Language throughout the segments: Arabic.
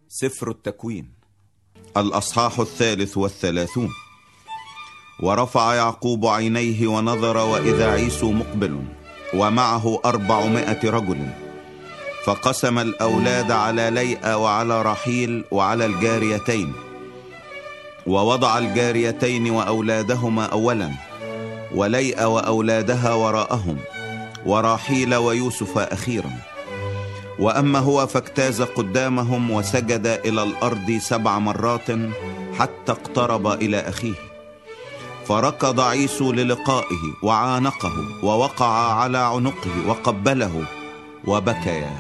سفر التكوين الأصحاح 33. ورفع يعقوب عينيه ونظر وإذا عيسو مقبل ومعه 400 رجل، فقسم الأولاد على ليئة وعلى رحيل وعلى الجاريتين، ووضع الجاريتين وأولادهما أولا، وليئة وأولادها وراءهم، وراحيل ويوسف أخيرا. وأما هو فاجتاز قدامهم وسجد إلى الأرض 7 مرات حتى اقترب إلى أخيه، فركض عيسو للقائه وعانقه ووقع على عنقه وقبله وبكيا.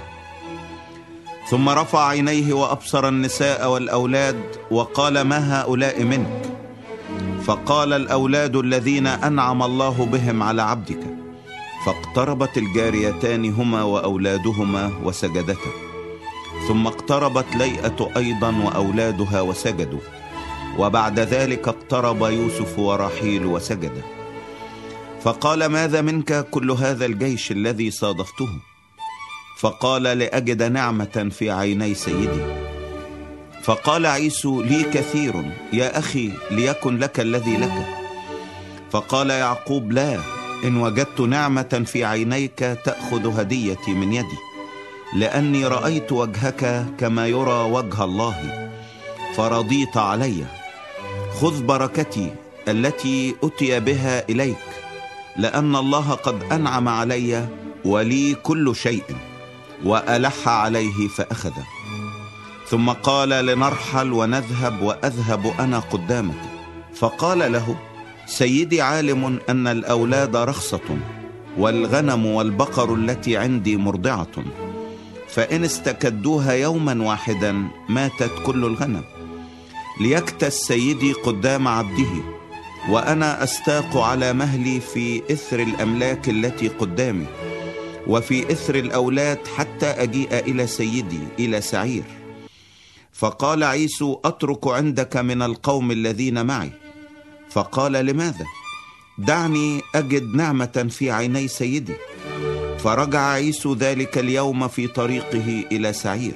ثم رفع عينيه وأبصر النساء والأولاد وقال: ما هؤلاء منك؟ فقال: الأولاد الذين أنعم الله بهم على عبدك. فاقتربت الجاريتان هما وأولادهما وسجدتا، ثم اقتربت ليئة أيضا وأولادها وسجدوا، وبعد ذلك اقترب يوسف ورحيل وسجد. فقال: ماذا منك كل هذا الجيش الذي صادفته؟ فقال: لأجد نعمة في عيني سيدي. فقال عيسو: لي كثير يا أخي، ليكن لك الذي لك. فقال يعقوب: لا، إن وجدت نعمة في عينيك تأخذ هديتي من يدي، لأني رأيت وجهك كما يرى وجه الله، فرضيت علي. خذ بركتي التي أتي بها إليك، لأن الله قد أنعم علي ولي كل شيء. وألح عليه فأخذ. ثم قال: لنرحل ونذهب وأذهب أنا قدامك. فقال له: سيدي عالم أن الأولاد رخصة، والغنم والبقر التي عندي مرضعة، فإن استكدوها يوما واحدا ماتت كل الغنم. ليكتس سيدي قدام عبده، وأنا أستاق على مهلي في إثر الأملاك التي قدامي، وفي إثر الأولاد حتى أجيء إلى سيدي إلى سعير. فقال عيسو: أترك عندك من القوم الذين معي. فقال: لماذا؟ دعني أجد نعمة في عيني سيدي. فرجع عيسو ذلك اليوم في طريقه إلى سعير.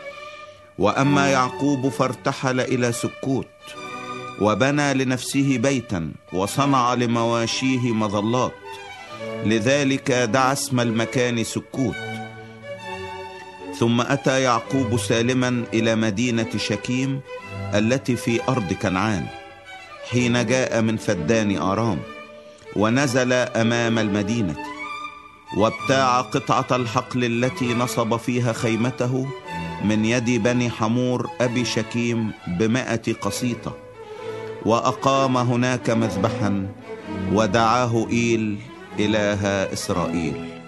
وأما يعقوب فارتحل إلى سكوت، وبنى لنفسه بيتا، وصنع لمواشيه مظلات، لذلك دعا اسم المكان سكوت. ثم أتى يعقوب سالما إلى مدينة شكيم التي في أرض كنعان، حين جاء من فدان آرام، ونزل أمام المدينة، وابتاع قطعة الحقل التي نصب فيها خيمته من يد بني حمور أبي شكيم ب100 قسيطة، وأقام هناك مذبحا، ودعاه إيل إله إسرائيل.